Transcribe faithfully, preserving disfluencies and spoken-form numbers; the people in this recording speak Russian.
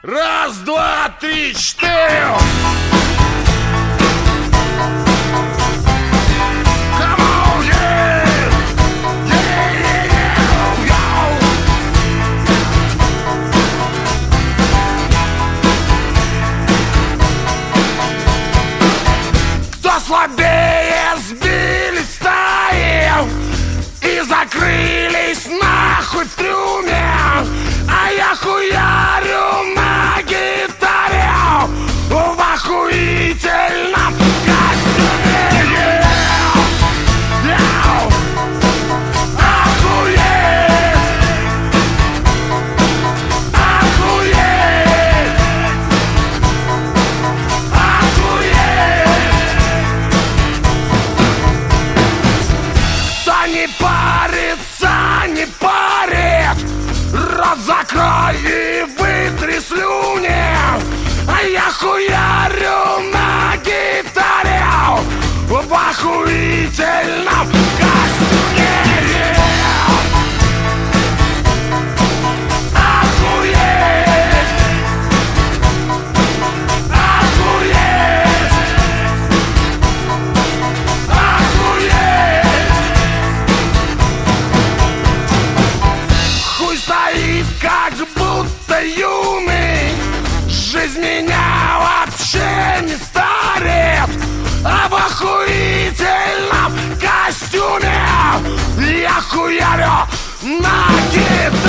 Раз, два, три, четыре. Come on, yeah. Yeah, yeah, yeah, yo. Кто слабее, сбили стаи и закрылись нахуй в трюме. А я хуярю на гитаре в охуительном костюме. Yeah. Охуеть! Охуеть! Охуеть! Кто не парится, не парит, рот закрой и вытри слюни. А я хуярю на гитаре в охуительном костюме. Охуеть! Охуеть! Охуеть! Хуй стоит, как будто юный. Жизнь меня вообще не старит. А в охуительном костюме я хуярю на гитаре.